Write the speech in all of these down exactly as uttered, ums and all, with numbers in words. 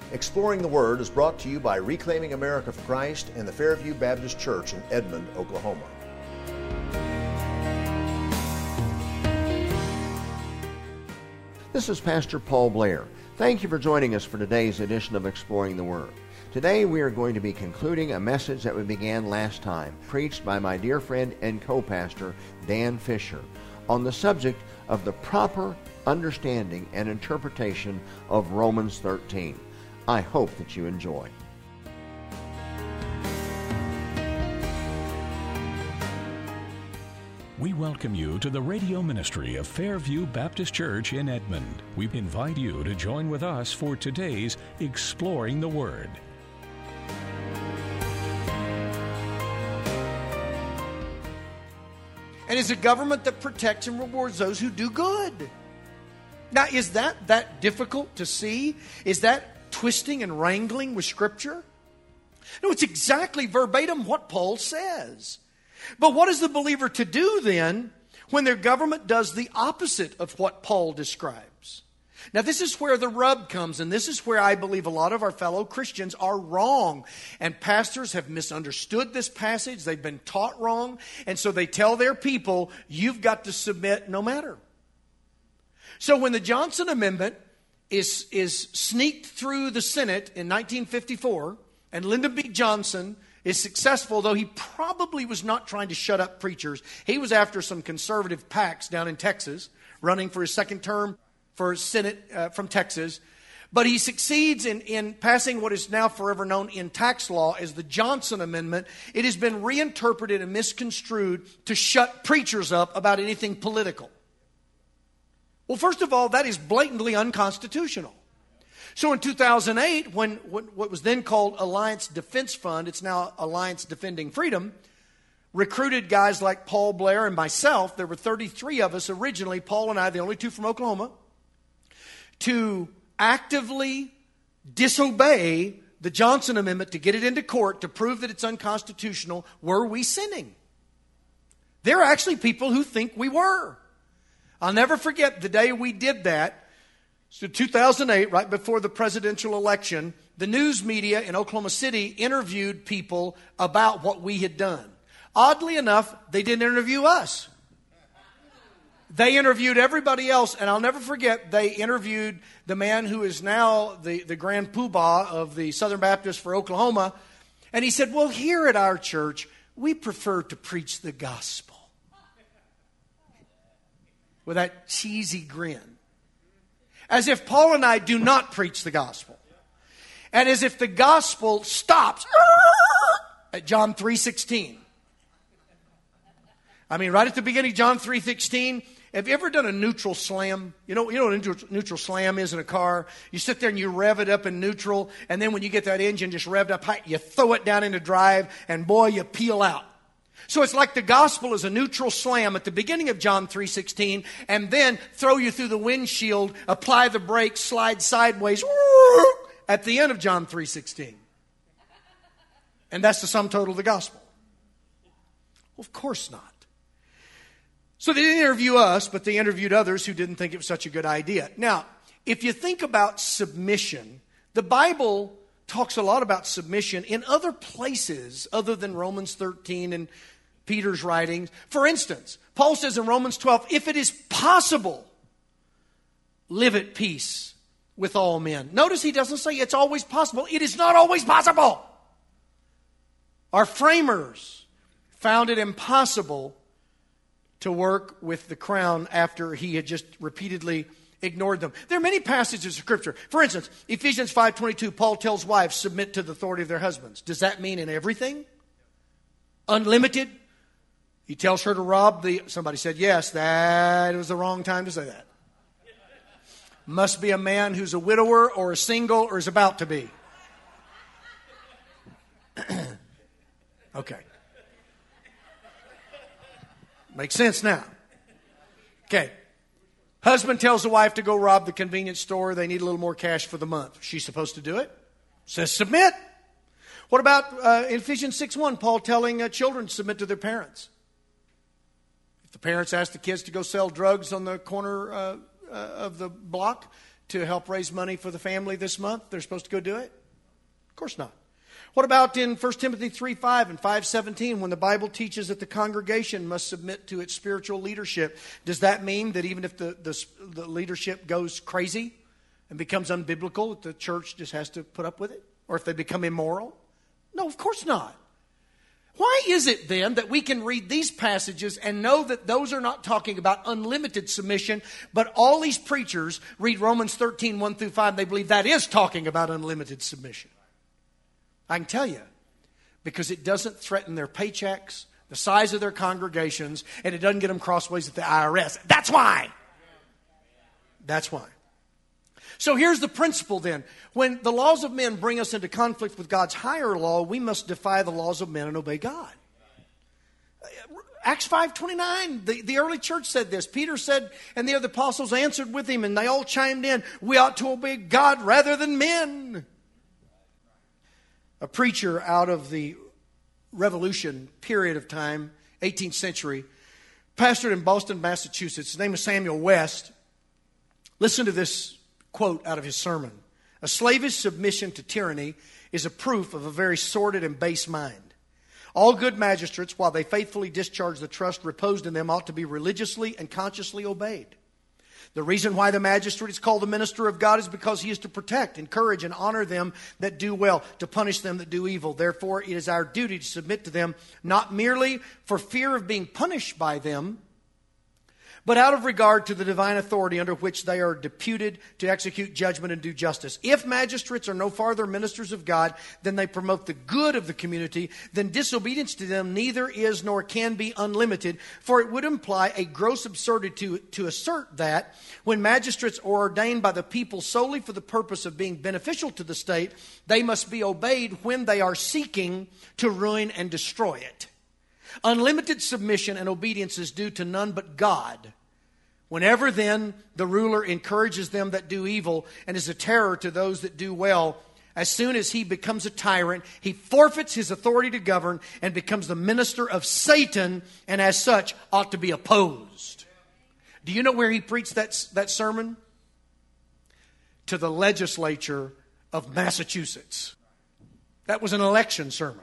Exploring the Word is brought to you by Reclaiming America for Christ and the Fairview Baptist Church in Edmond, Oklahoma. This is Pastor Paul Blair. Thank you for joining us for today's edition of Exploring the Word. Today we are going to be concluding a message that we began last time, preached by my dear friend and co-pastor, Dan Fisher, on the subject of the proper understanding and interpretation of Romans thirteen. I hope that you enjoy. We welcome you to the radio ministry of Fairview Baptist Church in Edmond. We invite you to join with us for today's Exploring the Word. And is a government that protects and rewards those who do good. Now, is that that difficult to see? Is that twisting and wrangling with Scripture? No, it's exactly verbatim what Paul says. But what is the believer to do then when their government does the opposite of what Paul describes? Now, this is where the rub comes, and this is where I believe a lot of our fellow Christians are wrong. And pastors have misunderstood this passage. They've been taught wrong. And so they tell their people, you've got to submit no matter. So when the Johnson Amendment is, is sneaked through the Senate in nineteen fifty-four, and Lyndon B. Johnson is successful, though he probably was not trying to shut up preachers. He was after some conservative PACs down in Texas, running for his second term for Senate uh, from Texas. But he succeeds in, in passing what is now forever known in tax law as the Johnson Amendment. It has been reinterpreted and misconstrued to shut preachers up about anything political. Well, first of all, that is blatantly unconstitutional. So in two thousand eight, when, when what was then called Alliance Defense Fund, it's now Alliance Defending Freedom, recruited guys like Paul Blair and myself, there were thirty-three of us originally, Paul and I, the only two from Oklahoma, to actively disobey the Johnson Amendment to get it into court to prove that it's unconstitutional. Were we sinning? There are actually people who think we were. I'll never forget the day we did that. So two thousand eight, right before the presidential election, the news media in Oklahoma City interviewed people about what we had done. Oddly enough, they didn't interview us. They interviewed everybody else, and I'll never forget, they interviewed the man who is now the, the grand poobah of the Southern Baptist for Oklahoma, and he said, well, here at our church, we prefer to preach the gospel. With that cheesy grin. As if Paul and I do not preach the gospel. And as if the gospel stops at John three sixteen. I mean, right at the beginning of John three sixteen, have you ever done a neutral slam? You know, you know what a neutral slam is in a car? You sit there and you rev it up in neutral, and then when you get that engine just revved up high, you throw it down into drive, and boy, you peel out. So it's like the gospel is a neutral slam at the beginning of John three sixteen, and then throw you through the windshield, apply the brakes, slide sideways at the end of John three sixteen. And that's the sum total of the gospel. Well, of course not. So they didn't interview us, but they interviewed others who didn't think it was such a good idea. Now, if you think about submission, the Bible talks a lot about submission in other places other than Romans thirteen and Peter's writings. For instance, Paul says in Romans twelve, if it is possible, live at peace with all men. Notice he doesn't say it's always possible. It is not always possible. Our framers found it impossible to work with the crown after he had just repeatedly ignored them. There are many passages of Scripture. For instance, Ephesians five twenty-two, Paul tells wives, submit to the authority of their husbands. Does that mean in everything? Unlimited? He tells her to rob the... Somebody said, yes, that was the wrong time to say that. Must be a man who's a widower or a single or is about to be. Okay. Makes sense now. Okay. Husband tells the wife to go rob the convenience store. They need a little more cash for the month. She's supposed to do it. Says submit. What about uh, Ephesians six one, Paul telling uh, children to submit to their parents? If the parents ask the kids to go sell drugs on the corner uh, uh, of the block, to help raise money for the family this month? They're supposed to go do it? Of course not. What about in First Timothy three five and five seventeen, when the Bible teaches that the congregation must submit to its spiritual leadership? Does that mean that even if the, the, the leadership goes crazy and becomes unbiblical, the church just has to put up with it? Or if they become immoral? No, of course not. Why is it then that we can read these passages and know that those are not talking about unlimited submission, but all these preachers read Romans thirteen, one through five, and they believe that is talking about unlimited submission? I can tell you, because it doesn't threaten their paychecks, the size of their congregations, and it doesn't get them crossways at the I R S. That's why. That's why. So here's the principle then. When the laws of men bring us into conflict with God's higher law, we must defy the laws of men and obey God. Acts five twenty-nine, the, the early church said this. Peter said, and the other apostles answered with him, and they all chimed in, we ought to obey God rather than men. A preacher out of the Revolution period of time, eighteenth century, pastored in Boston, Massachusetts. His name is Samuel West. Listen to this quote out of his sermon. A slavish submission to tyranny is a proof of a very sordid and base mind. All good magistrates, while they faithfully discharge the trust reposed in them, ought to be religiously and consciously obeyed. The reason why the magistrate is called the minister of God is because he is to protect, encourage, and honor them that do well, to punish them that do evil. Therefore, it is our duty to submit to them, not merely for fear of being punished by them, but out of regard to the divine authority under which they are deputed to execute judgment and do justice. If magistrates are no farther ministers of God than they promote the good of the community, then disobedience to them neither is nor can be unlimited, for it would imply a gross absurdity to, to assert that when magistrates are ordained by the people solely for the purpose of being beneficial to the state, they must be obeyed when they are seeking to ruin and destroy it. Unlimited submission and obedience is due to none but God. Whenever then the ruler encourages them that do evil and is a terror to those that do well, as soon as he becomes a tyrant, he forfeits his authority to govern and becomes the minister of Satan, and as such ought to be opposed. Do you know where he preached that, that sermon? To the legislature of Massachusetts. That was an election sermon.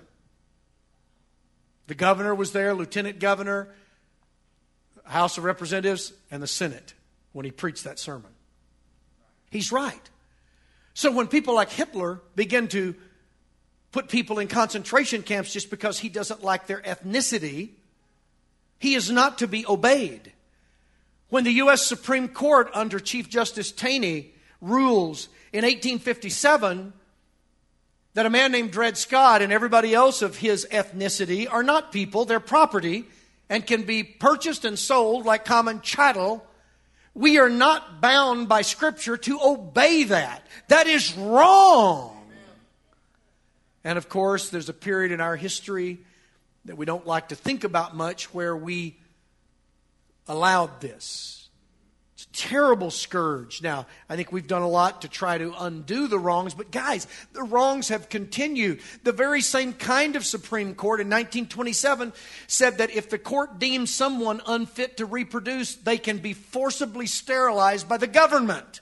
The governor was there, lieutenant governor, House of Representatives, and the Senate when he preached that sermon. He's right. So when people like Hitler begin to put people in concentration camps just because he doesn't like their ethnicity, he is not to be obeyed. When the U S Supreme Court under Chief Justice Taney rules in eighteen fifty-seven that a man named Dred Scott and everybody else of his ethnicity are not people, they're property, and can be purchased and sold like common chattel, we are not bound by Scripture to obey that. That is wrong. And of course, there's a period in our history that we don't like to think about much where we allowed this. It's a terrible scourge. Now, I think we've done a lot to try to undo the wrongs, but guys, the wrongs have continued. The very same kind of Supreme Court in nineteen twenty-seven said that if the court deems someone unfit to reproduce, they can be forcibly sterilized by the government.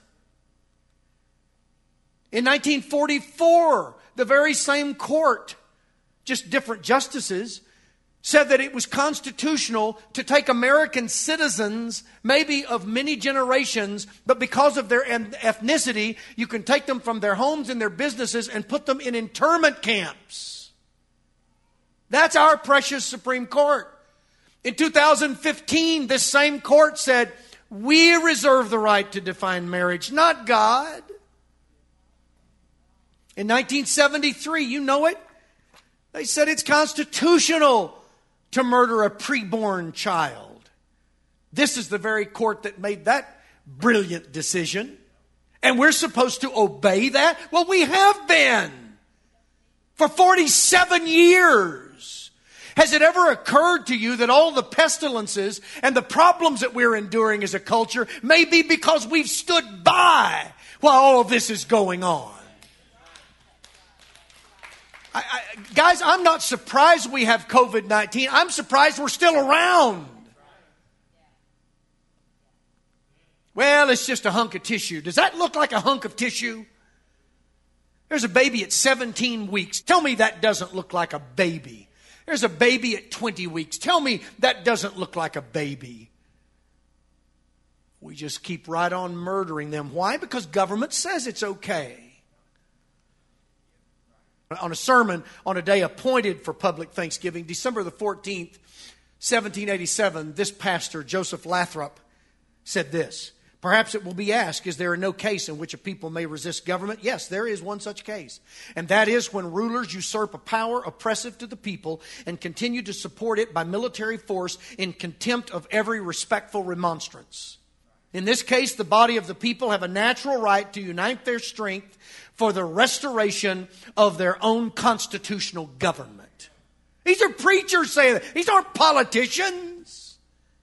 In nineteen forty-four, the very same court, just different justices, said that it was constitutional to take American citizens, maybe of many generations, but because of their ethnicity, you can take them from their homes and their businesses and put them in internment camps. That's our precious Supreme Court. In two thousand fifteen, this same court said, we reserve the right to define marriage, not God. In nineteen seventy-three, you know it, they said it's constitutional to murder a preborn child. This is the very court that made that brilliant decision. And we're supposed to obey that? Well, we have been for forty-seven years. Has it ever occurred to you that all the pestilences and the problems that we're enduring as a culture may be because we've stood by while all of this is going on? I, I, guys, I'm not surprised we have covid nineteen. I'm surprised we're still around. Well, it's just a hunk of tissue. Does that look like a hunk of tissue? There's a baby at seventeen weeks. Tell me that doesn't look like a baby. There's a baby at twenty weeks. Tell me that doesn't look like a baby. We just keep right on murdering them. Why? Because government says it's okay. On a sermon on a day appointed for public thanksgiving, December the fourteenth, seventeen eighty-seven, this pastor, Joseph Lathrop, said this: perhaps it will be asked, is there no case in which a people may resist government? Yes, there is one such case. And that is when rulers usurp a power oppressive to the people and continue to support it by military force in contempt of every respectful remonstrance. In this case, the body of the people have a natural right to unite their strength for the restoration of their own constitutional government. These are preachers saying that. These aren't politicians.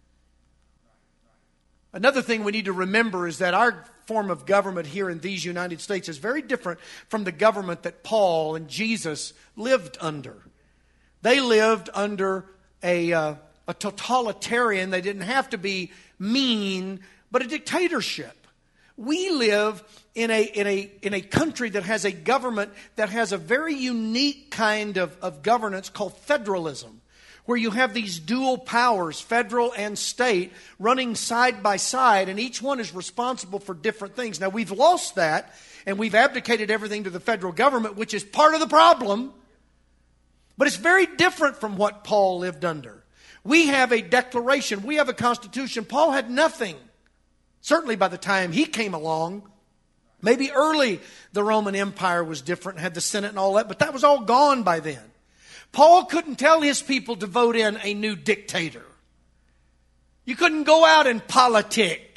Another thing we need to remember is that our form of government here in these United States is very different from the government that Paul and Jesus lived under. They lived under a, uh, a totalitarian. They didn't have to be mean, but a dictatorship. We live in a, in a, in a country that has a government that has a very unique kind of, of governance called federalism, where you have these dual powers, federal and state, running side by side, and each one is responsible for different things. Now, we've lost that, and we've abdicated everything to the federal government, which is part of the problem, but it's very different from what Paul lived under. We have a declaration. We have a constitution. Paul had nothing. Certainly by the time he came along, maybe early the Roman Empire was different, had the Senate and all that, but that was all gone by then. Paul couldn't tell his people to vote in a new dictator. You couldn't go out and politic.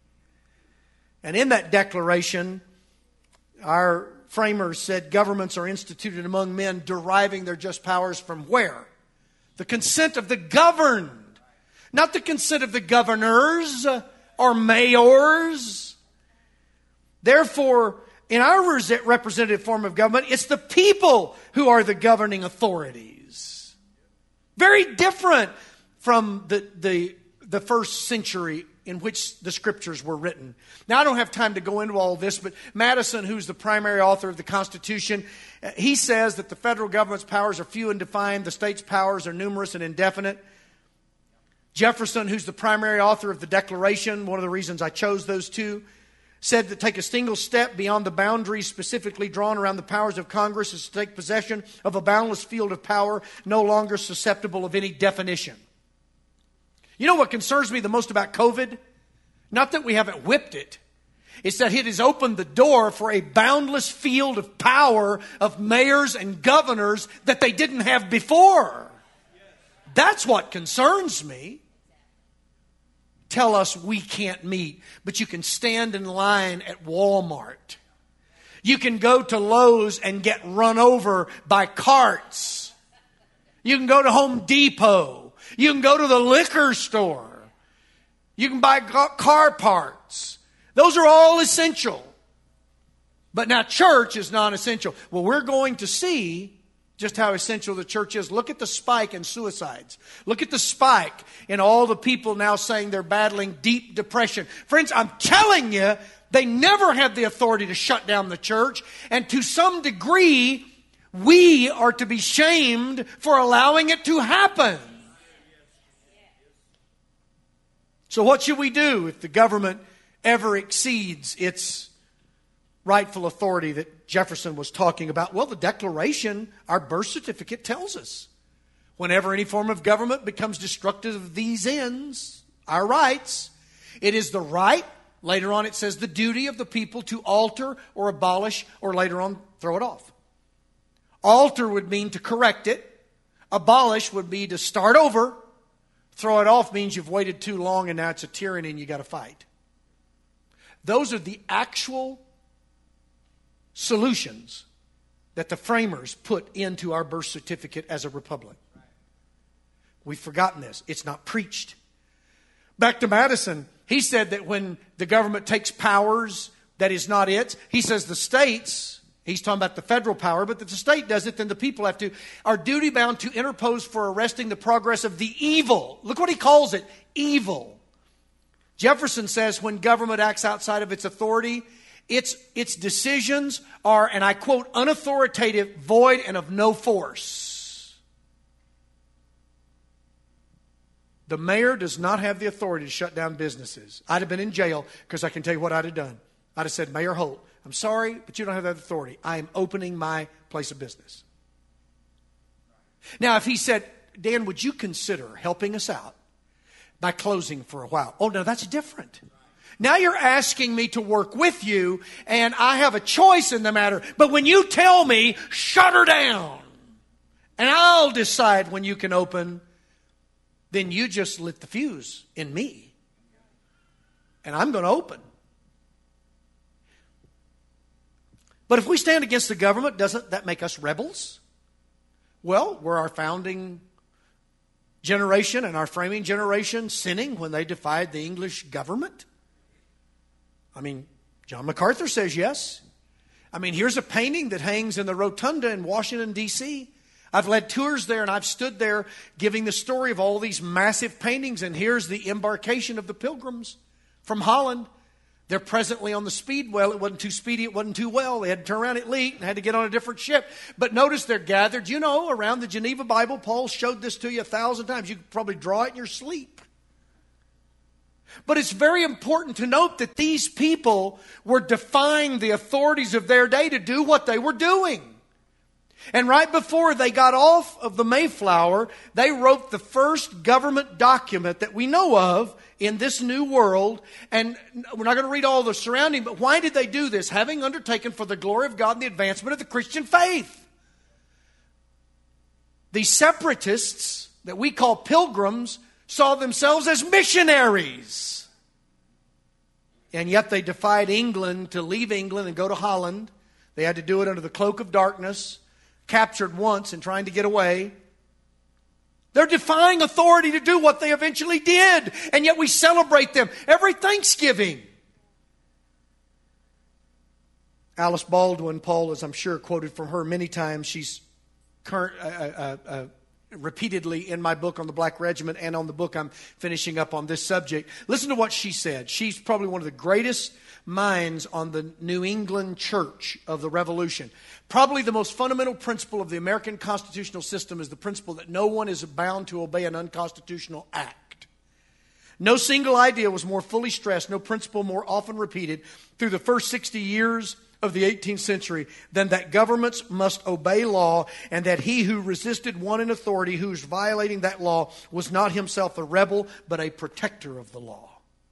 And in that declaration, our framers said governments are instituted among men deriving their just powers from where? The consent of the governed, not the consent of the governors or mayors. Therefore, in our representative form of government, it's the people who are the governing authorities. Very different from the, the, the first century in which the scriptures were written. Now, I don't have time to go into all this, but Madison, who's the primary author of the Constitution, he says that the federal government's powers are few and defined, the state's powers are numerous and indefinite. Jefferson, who's the primary author of the Declaration, one of the reasons I chose those two, said that take a single step beyond the boundaries specifically drawn around the powers of Congress is to take possession of a boundless field of power no longer susceptible of any definition. You know what concerns me the most about COVID? Not that we haven't whipped it. It's that it has opened the door for a boundless field of power of mayors and governors that they didn't have before. That's what concerns me. Tell us we can't meet, but you can stand in line at Walmart. You can go to Lowe's and get run over by carts. You can go to Home Depot. You can go to the liquor store. You can buy car parts. Those are all essential. But now church is non-essential. Well, we're going to see just how essential the church is. Look at the spike in suicides. Look at the spike in all the people now saying they're battling deep depression. Friends, I'm telling you, they never had the authority to shut down the church. And to some degree, we are to be shamed for allowing it to happen. So what should we do if the government ever exceeds its rightful authority that Jefferson was talking about? Well, the Declaration, our birth certificate, tells us. Whenever any form of government becomes destructive of these ends, our rights, it is the right, later on it says the duty of the people to alter or abolish, or later on throw it off. Alter would mean to correct it. Abolish would be to start over. Throw it off means you've waited too long and now it's a tyranny and you got to fight. Those are the actual solutions that the framers put into our birth certificate as a republic. We've forgotten this. It's not preached. Back to Madison, he said that when the government takes powers that is not its, he says the states, he's talking about the federal power, but if the state does it, then the people have to, are duty bound to interpose for arresting the progress of the evil. Look what he calls it, evil. Jefferson says when government acts outside of its authority, its, its decisions are, and I quote, unauthoritative, void, and of no force. The mayor does not have the authority to shut down businesses. I'd have been in jail because I can tell you what I'd have done. I'd have said, Mayor Holt, I'm sorry, but you don't have that authority. I am opening my place of business. Now, if he said, Dan, would you consider helping us out by closing for a while? Oh, no, that's different. Now you're asking me to work with you, and I have a choice in the matter. But when you tell me, shut her down, and I'll decide when you can open, then you just lit the fuse in me. And I'm going to open. But if we stand against the government, doesn't that make us rebels? Well, were our founding generation and our framing generation sinning when they defied the English government? I mean, John MacArthur says yes. I mean, here's a painting that hangs in the Rotunda in Washington, D C I've led tours there, and I've stood there giving the story of all these massive paintings, and here's the embarkation of the Pilgrims from Holland. They're presently on the Speedwell. It wasn't too speedy. It wasn't too well. They had to turn around at Leet and had to get on a different ship. But notice they're gathered, you know, around the Geneva Bible. Paul showed this to you a thousand times. You could probably draw it in your sleep. But it's very important to note that these people were defying the authorities of their day to do what they were doing. And right before they got off of the Mayflower, they wrote the first government document that we know of in this new world. And we're not going to read all the surrounding, but why did they do this? Having undertaken for the glory of God and the advancement of the Christian faith. The separatists that we call pilgrims saw themselves as missionaries. And yet they defied England to leave England and go to Holland. They had to do it under the cloak of darkness, captured once and trying to get away. They're defying authority to do what they eventually did. And yet we celebrate them every Thanksgiving. Alice Baldwin, Paul, as I'm sure quoted from her many times, she's current, uh, uh, uh, repeatedly in my book on the Black Regiment and on the book I'm finishing up on this subject. Listen to what she said. She's probably one of the greatest minds on the New England church of the Revolution. Probably the most fundamental principle of the American constitutional system is the principle that no one is bound to obey an unconstitutional act. No single idea was more fully stressed, no principle more often repeated through the first sixty years of the eighteenth century than that governments must obey law, and that he who resisted one in authority who was violating that law was not himself a rebel, but a protector of the law.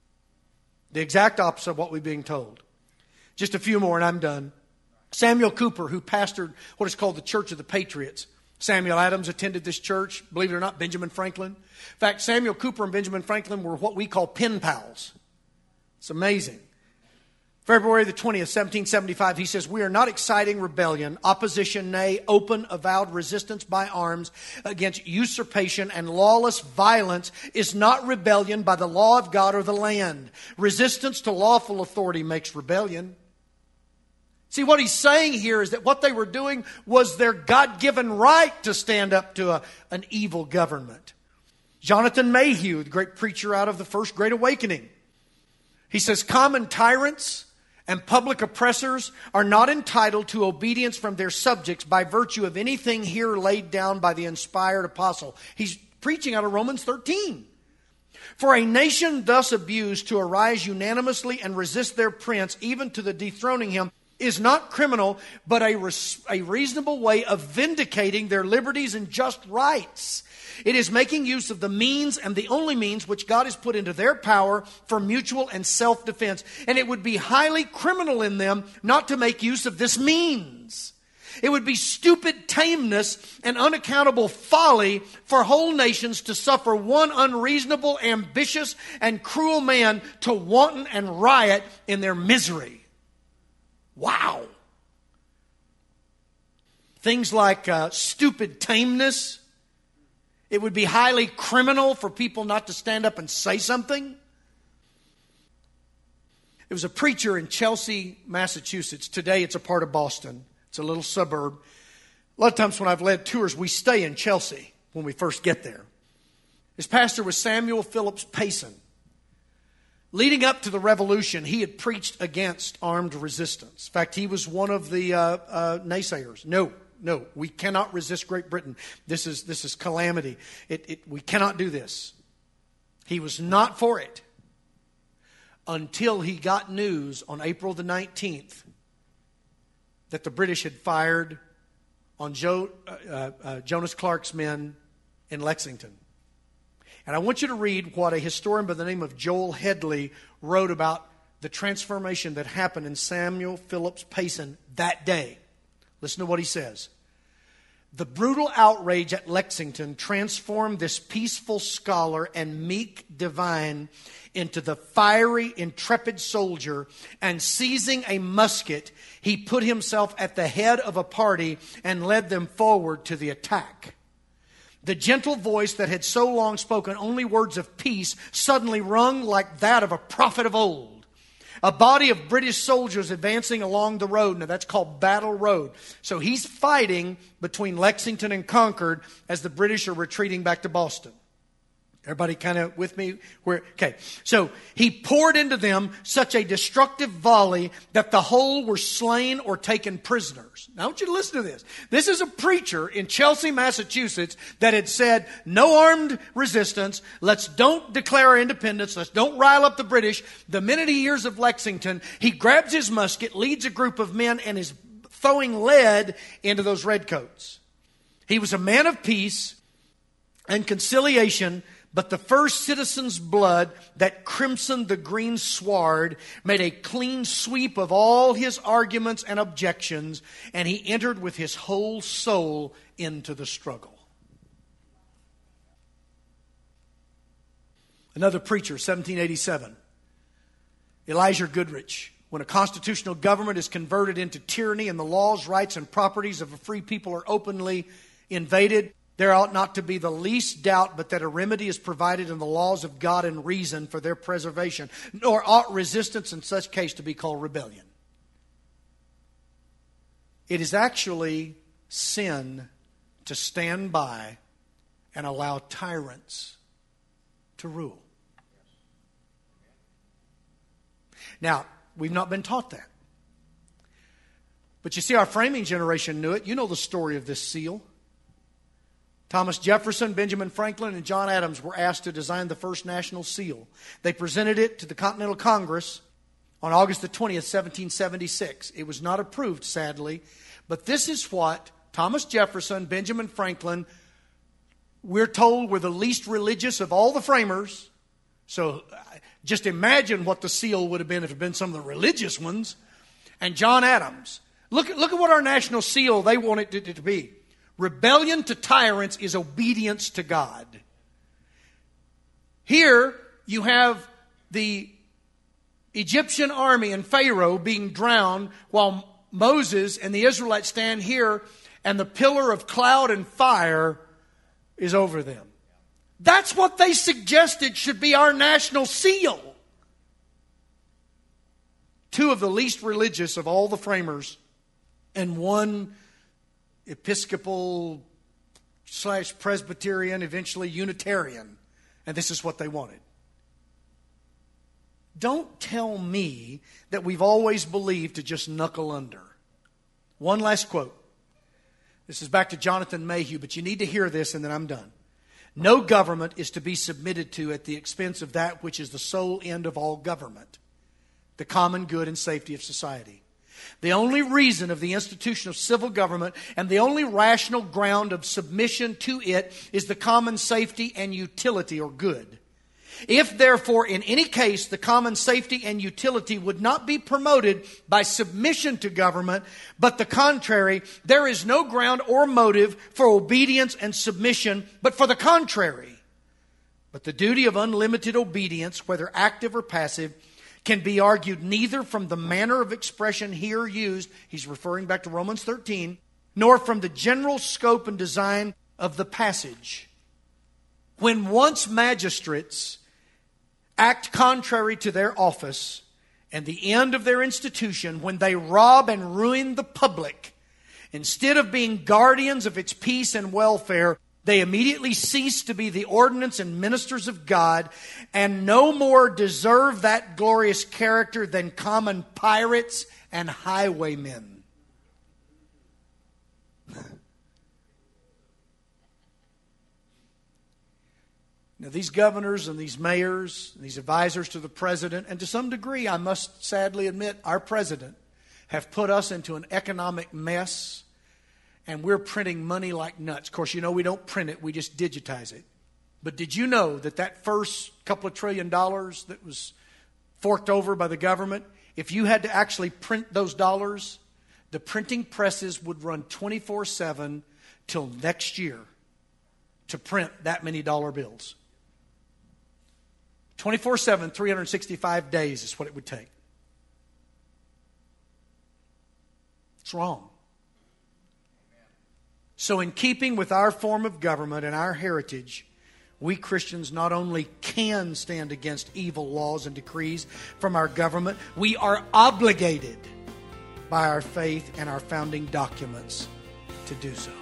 The exact opposite of what we're being told. Just a few more and I'm done. Samuel Cooper, who pastored what is called the Church of the Patriots. Samuel Adams attended this church. Believe it or not, Benjamin Franklin. In fact, Samuel Cooper and Benjamin Franklin were what we call pen pals. It's amazing. February the twentieth, seventeen seventy-five, he says, "We are not exciting rebellion, opposition, nay, open, avowed resistance by arms against usurpation and lawless violence is not rebellion by the law of God or the land. Resistance to lawful authority makes rebellion." See, what he's saying here is that what they were doing was their God-given right to stand up to a, an evil government. Jonathan Mayhew, the great preacher out of the First Great Awakening, he says, "Common tyrants and public oppressors are not entitled to obedience from their subjects by virtue of anything here laid down by the inspired apostle." He's preaching out of Romans thirteen. "For a nation thus abused to arise unanimously and resist their prince, even to the dethroning him, is not criminal, but a, res- a reasonable way of vindicating their liberties and just rights. It is making use of the means and the only means which God has put into their power for mutual and self-defense. And it would be highly criminal in them not to make use of this means. It would be stupid tameness and unaccountable folly for whole nations to suffer one unreasonable, ambitious, and cruel man to wanton and riot in their misery." Wow. Things like uh, stupid tameness. It would be highly criminal for people not to stand up and say something. There was a preacher in Chelsea, Massachusetts. Today it's a part of Boston. It's a little suburb. A lot of times when I've led tours, we stay in Chelsea when we first get there. His pastor was Samuel Phillips Payson. Leading up to the revolution, he had preached against armed resistance. In fact, he was one of the uh, uh, naysayers. No, no, we cannot resist Great Britain. This is this is calamity. It, it, we cannot do this. He was not for it until he got news on April the nineteenth that the British had fired on Joe, uh, uh, Jonas Clark's men in Lexington. And I want you to read what a historian by the name of Joel Headley wrote about the transformation that happened in Samuel Phillips Payson that day. Listen to what he says. The brutal outrage at Lexington transformed this peaceful scholar and meek divine into the fiery, intrepid soldier, and seizing a musket, he put himself at the head of a party and led them forward to the attack. The gentle voice that had so long spoken only words of peace suddenly rung like that of a prophet of old. A body of British soldiers advancing along the road. Now that's called Battle Road. So he's fighting between Lexington and Concord as the British are retreating back to Boston. Everybody kind of with me? Where, okay. So he poured into them such a destructive volley that the whole were slain or taken prisoners. Now I want you to listen to this. This is a preacher in Chelsea, Massachusetts that had said, no armed resistance. Let's don't declare our independence. Let's don't rile up the British. The minute he hears of Lexington, he grabs his musket, leads a group of men, and is throwing lead into those redcoats. He was a man of peace and conciliation, but the first citizen's blood that crimsoned the green sward made a clean sweep of all his arguments and objections, and he entered with his whole soul into the struggle. Another preacher, seventeen eighty-seven, Elijah Goodrich. When a constitutional government is converted into tyranny and the laws, rights, and properties of a free people are openly invaded, there ought not to be the least doubt but that a remedy is provided in the laws of God and reason for their preservation, nor ought resistance in such case to be called rebellion. It is actually sin to stand by and allow tyrants to rule. Now, we've not been taught that. But you see, our framing generation knew it. You know the story of this seal. Thomas Jefferson, Benjamin Franklin, and John Adams were asked to design the first national seal. They presented it to the Continental Congress on August the twentieth, seventeen seventy-six. It was not approved, sadly. But this is what Thomas Jefferson, Benjamin Franklin, we're told were the least religious of all the framers. So just imagine what the seal would have been if it had been some of the religious ones. And John Adams. Look at, look at what our national seal, they wanted it to be. Rebellion to tyrants is obedience to God. Here you have the Egyptian army and Pharaoh being drowned while Moses and the Israelites stand here and the pillar of cloud and fire is over them. That's what they suggested should be our national seal. Two of the least religious of all the framers and one Episcopal slash Presbyterian, eventually Unitarian. And this is what they wanted. Don't tell me that we've always believed to just knuckle under. One last quote. This is back to Jonathan Mayhew, but you need to hear this and then I'm done. No government is to be submitted to at the expense of that which is the sole end of all government, the common good and safety of society. The only reason of the institution of civil government and the only rational ground of submission to it is the common safety and utility or good. If, therefore, in any case, the common safety and utility would not be promoted by submission to government, but the contrary, there is no ground or motive for obedience and submission, but for the contrary. But the duty of unlimited obedience, whether active or passive, can be argued neither from the manner of expression here used, he's referring back to Romans thirteen, nor from the general scope and design of the passage. When once magistrates act contrary to their office and the end of their institution, when they rob and ruin the public, instead of being guardians of its peace and welfare, They immediately cease to be the ordinance and ministers of God, and no more deserve that glorious character than common pirates and highwaymen. Now, these governors and these mayors, and these advisors to the president, and to some degree, I must sadly admit, our president, have put us into an economic mess, and we're printing money like nuts. Of course, you know we don't print it, we just digitize it. But did you know that that first couple of trillion dollars that was forked over by the government, if you had to actually print those dollars, the printing presses would run twenty-four seven till next year to print that many dollar bills. twenty-four seven, three hundred sixty-five days is what it would take. It's wrong. So in keeping with our form of government and our heritage, we Christians not only can stand against evil laws and decrees from our government, we are obligated by our faith and our founding documents to do so.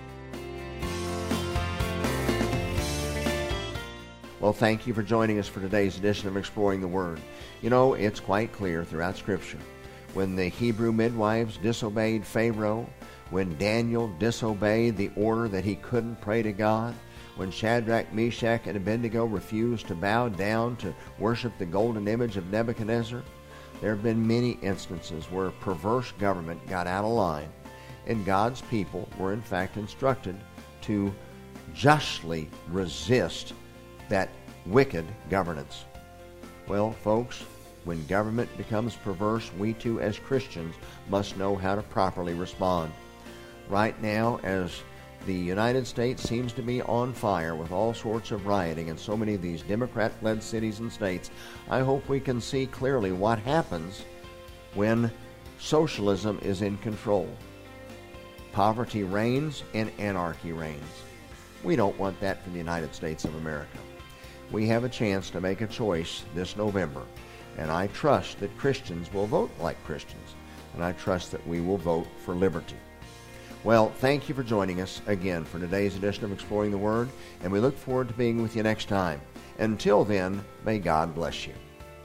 Well, thank you for joining us for today's edition of Exploring the Word. You know, it's quite clear throughout Scripture. When the Hebrew midwives disobeyed Pharaoh, when Daniel disobeyed the order that he couldn't pray to God, when Shadrach, Meshach, and Abednego refused to bow down to worship the golden image of Nebuchadnezzar, there have been many instances where perverse government got out of line, and God's people were in fact instructed to justly resist that wicked governance. Well, folks, when government becomes perverse, we too as Christians must know how to properly respond. Right now, as the United States seems to be on fire with all sorts of rioting in so many of these Democrat-led cities and states, I hope we can see clearly what happens when socialism is in control. Poverty reigns and anarchy reigns. We don't want that for the United States of America. We have a chance to make a choice this November, and I trust that Christians will vote like Christians, and I trust that we will vote for liberty. Well, thank you for joining us again for today's edition of Exploring the Word, and we look forward to being with you next time. Until then, may God bless you.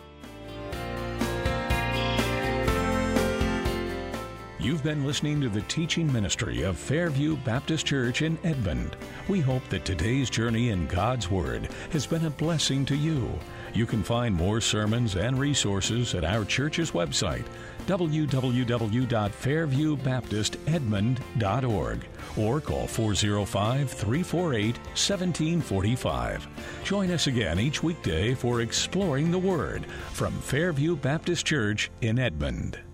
You've been listening to the teaching ministry of Fairview Baptist Church in Edmond. We hope that today's journey in God's Word has been a blessing to you. You can find more sermons and resources at our church's website, w w w dot fairview baptist edmond dot org, or call four oh five, three four eight, one seven four five. Join us again each weekday for Exploring the Word from Fairview Baptist Church in Edmond.